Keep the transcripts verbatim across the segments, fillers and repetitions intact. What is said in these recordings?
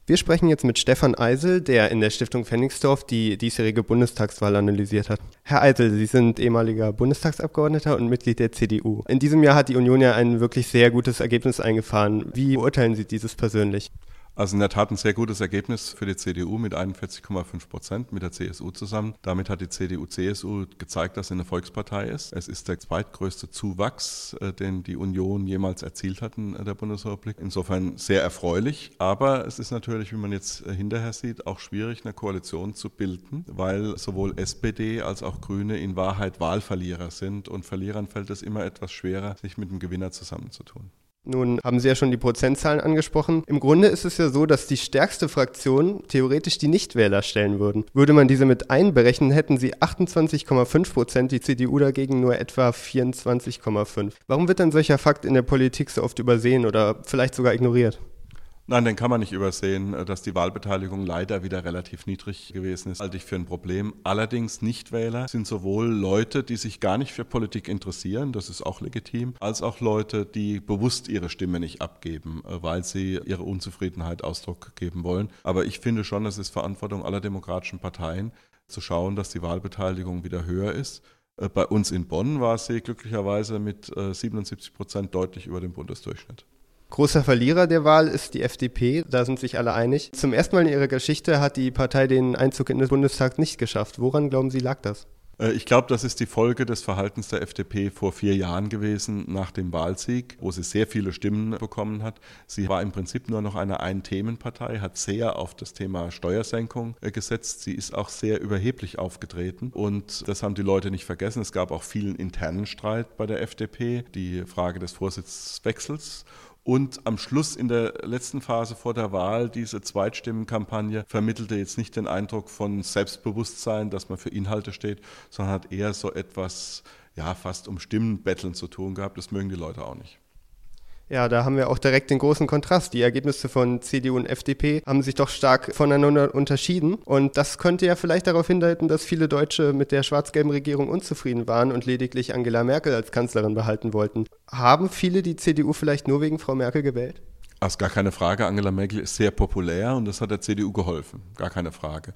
Wir sprechen jetzt mit Stefan Eisel, der in der Stiftung Pfennigsdorf die diesjährige Bundestagswahl analysiert hat. Herr Eisel, Sie sind ehemaliger Bundestagsabgeordneter und Mitglied der C D U. In diesem Jahr hat die Union ja ein wirklich sehr gutes Ergebnis eingefahren. Wie beurteilen Sie dieses persönlich? Also in der Tat ein sehr gutes Ergebnis für die C D U mit einundvierzig Komma fünf Prozent mit der C S U zusammen. Damit hat die C D U C S U gezeigt, dass sie eine Volkspartei ist. Es ist der zweitgrößte Zuwachs, den die Union jemals erzielt hat in der Bundesrepublik. Insofern sehr erfreulich. Aber es ist natürlich, wie man jetzt hinterher sieht, auch schwierig, eine Koalition zu bilden, weil sowohl S P D als auch Grüne in Wahrheit Wahlverlierer sind. Und Verlierern fällt es immer etwas schwerer, sich mit dem Gewinner zusammenzutun. Nun haben Sie ja schon die Prozentzahlen angesprochen. Im Grunde ist es ja so, dass die stärkste Fraktion theoretisch die Nichtwähler stellen würden. Würde man diese mit einberechnen, hätten sie achtundzwanzig Komma fünf Prozent, die C D U dagegen nur etwa vierundzwanzig Komma fünf. Warum wird ein solcher Fakt in der Politik so oft übersehen oder vielleicht sogar ignoriert? Nein, den kann man nicht übersehen, dass die Wahlbeteiligung leider wieder relativ niedrig gewesen ist. Halte ich für ein Problem. Allerdings Nichtwähler sind sowohl Leute, die sich gar nicht für Politik interessieren, das ist auch legitim, als auch Leute, die bewusst ihre Stimme nicht abgeben, weil sie ihre Unzufriedenheit Ausdruck geben wollen. Aber ich finde schon, es ist Verantwortung aller demokratischen Parteien, zu schauen, dass die Wahlbeteiligung wieder höher ist. Bei uns in Bonn war sie glücklicherweise mit siebenundsiebzig Prozent deutlich über dem Bundesdurchschnitt. Großer Verlierer der Wahl ist die F D P, da sind sich alle einig. Zum ersten Mal in ihrer Geschichte hat die Partei den Einzug in den Bundestag nicht geschafft. Woran glauben Sie, lag das? Ich glaube, das ist die Folge des Verhaltens der F D P vor vier Jahren gewesen, nach dem Wahlsieg, wo sie sehr viele Stimmen bekommen hat. Sie war im Prinzip nur noch eine Ein-Themen-Partei, hat sehr auf das Thema Steuersenkung gesetzt. Sie ist auch sehr überheblich aufgetreten und das haben die Leute nicht vergessen. Es gab auch vielen internen Streit bei der F D P, die Frage des Vorsitzwechsels. Und am Schluss in der letzten Phase vor der Wahl, diese Zweitstimmenkampagne vermittelte jetzt nicht den Eindruck von Selbstbewusstsein, dass man für Inhalte steht, sondern hat eher so etwas, ja, fast um Stimmenbetteln zu tun gehabt. Das mögen die Leute auch nicht. Ja, da haben wir auch direkt den großen Kontrast. Die Ergebnisse von C D U und F D P haben sich doch stark voneinander unterschieden. Und das könnte ja vielleicht darauf hindeuten, dass viele Deutsche mit der schwarz-gelben Regierung unzufrieden waren und lediglich Angela Merkel als Kanzlerin behalten wollten. Haben viele die C D U vielleicht nur wegen Frau Merkel gewählt? Das ist gar keine Frage. Angela Merkel ist sehr populär und das hat der C D U geholfen. Gar keine Frage.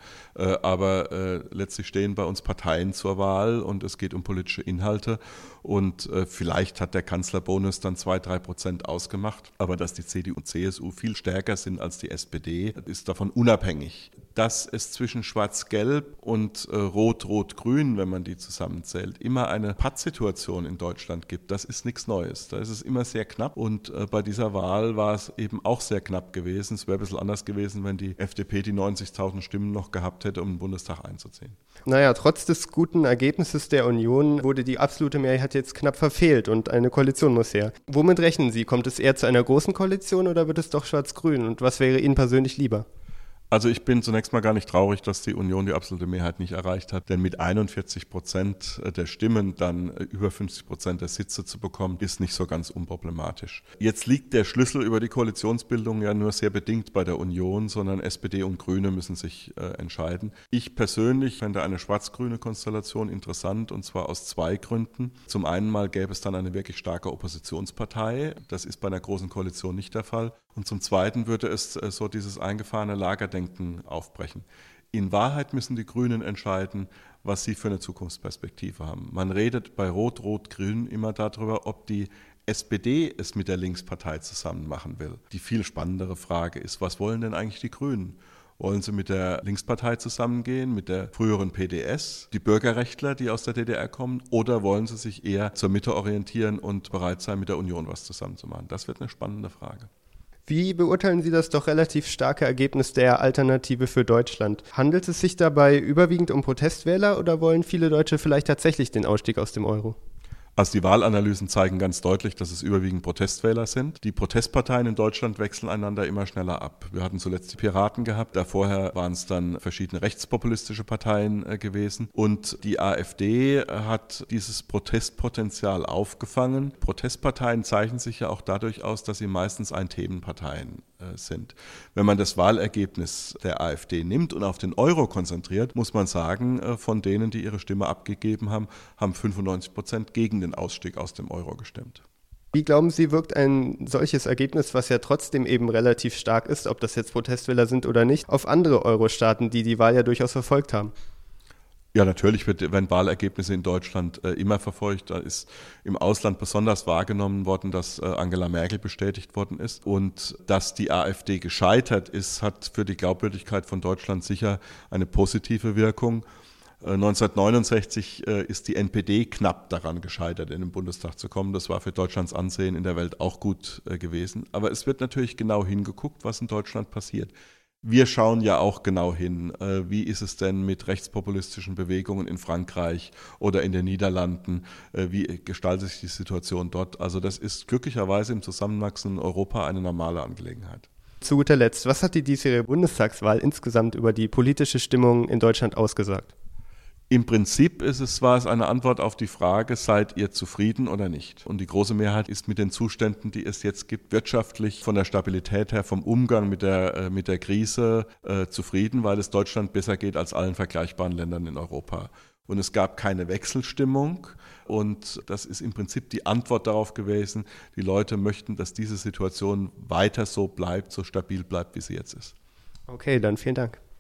Aber letztlich stehen bei uns Parteien zur Wahl und es geht um politische Inhalte. Und vielleicht hat der Kanzlerbonus dann zwei, drei Prozent ausgemacht. Aber dass die C D U und C S U viel stärker sind als die S P D, ist davon unabhängig. Dass es zwischen Schwarz-Gelb und Rot-Rot-Grün, wenn man die zusammenzählt, immer eine Pattsituation in Deutschland gibt, das ist nichts Neues. Da ist es immer sehr knapp und bei dieser Wahl war es eben auch sehr knapp gewesen. Es wäre ein bisschen anders gewesen, wenn die F D P die neunzigtausend Stimmen noch gehabt hätte, um den Bundestag einzuziehen. Naja, trotz des guten Ergebnisses der Union wurde die absolute Mehrheit jetzt knapp verfehlt und eine Koalition muss her. Womit rechnen Sie? Kommt es eher zu einer großen Koalition oder wird es doch schwarz-grün? Und was wäre Ihnen persönlich lieber? Also ich bin zunächst mal gar nicht traurig, dass die Union die absolute Mehrheit nicht erreicht hat, denn mit einundvierzig Prozent der Stimmen dann über fünfzig Prozent der Sitze zu bekommen, ist nicht so ganz unproblematisch. Jetzt liegt der Schlüssel über die Koalitionsbildung ja nur sehr bedingt bei der Union, sondern S P D und Grüne müssen sich äh, entscheiden. Ich persönlich fände eine schwarz-grüne Konstellation interessant und zwar aus zwei Gründen. Zum einen mal gäbe es dann eine wirklich starke Oppositionspartei, das ist bei einer großen Koalition nicht der Fall. Und zum Zweiten würde es äh, so dieses eingefahrene Lagerdenken aufbrechen. In Wahrheit müssen die Grünen entscheiden, was sie für eine Zukunftsperspektive haben. Man redet bei Rot-Rot-Grün immer darüber, ob die S P D es mit der Linkspartei zusammen machen will. Die viel spannendere Frage ist, was wollen denn eigentlich die Grünen? Wollen sie mit der Linkspartei zusammengehen, mit der früheren P D S, die Bürgerrechtler, die aus der D D R kommen, oder wollen sie sich eher zur Mitte orientieren und bereit sein, mit der Union was zusammenzumachen? Das wird eine spannende Frage. Wie beurteilen Sie das doch relativ starke Ergebnis der Alternative für Deutschland? Handelt es sich dabei überwiegend um Protestwähler oder wollen viele Deutsche vielleicht tatsächlich den Ausstieg aus dem Euro? Also die Wahlanalysen zeigen ganz deutlich, dass es überwiegend Protestwähler sind. Die Protestparteien in Deutschland wechseln einander immer schneller ab. Wir hatten zuletzt die Piraten gehabt, da vorher waren es dann verschiedene rechtspopulistische Parteien äh, gewesen. Und die AfD hat dieses Protestpotenzial aufgefangen. Protestparteien zeichnen sich ja auch dadurch aus, dass sie meistens Ein-Themen-Parteien äh, sind. Wenn man das Wahlergebnis der AfD nimmt und auf den Euro konzentriert, muss man sagen, äh, von denen, die ihre Stimme abgegeben haben, haben fünfundneunzig Prozent gegen den Ausstieg aus dem Euro gestimmt. Wie glauben Sie, wirkt ein solches Ergebnis, was ja trotzdem eben relativ stark ist, ob das jetzt Protestwähler sind oder nicht, auf andere Euro-Staaten, die die Wahl ja durchaus verfolgt haben? Ja, natürlich wird, werden Wahlergebnisse in Deutschland äh, immer verfolgt. Da ist im Ausland besonders wahrgenommen worden, dass äh, Angela Merkel bestätigt worden ist. Und dass die AfD gescheitert ist, hat für die Glaubwürdigkeit von Deutschland sicher eine positive Wirkung. neunzehnhundertneunundsechzig äh, ist die N P D knapp daran gescheitert, in den Bundestag zu kommen. Das war für Deutschlands Ansehen in der Welt auch gut äh, gewesen. Aber es wird natürlich genau hingeguckt, was in Deutschland passiert. Wir schauen ja auch genau hin, äh, wie ist es denn mit rechtspopulistischen Bewegungen in Frankreich oder in den Niederlanden, äh, wie gestaltet sich die Situation dort. Also das ist glücklicherweise im zusammenwachsenden Europa eine normale Angelegenheit. Zu guter Letzt, was hat die diesjährige Bundestagswahl insgesamt über die politische Stimmung in Deutschland ausgesagt? Im Prinzip ist es, war es eine Antwort auf die Frage, seid ihr zufrieden oder nicht? Und die große Mehrheit ist mit den Zuständen, die es jetzt gibt, wirtschaftlich, von der Stabilität her, vom Umgang mit der, mit der Krise äh, zufrieden, weil es Deutschland besser geht als allen vergleichbaren Ländern in Europa. Und es gab keine Wechselstimmung und das ist im Prinzip die Antwort darauf gewesen, die Leute möchten, dass diese Situation weiter so bleibt, so stabil bleibt, wie sie jetzt ist. Okay, dann vielen Dank.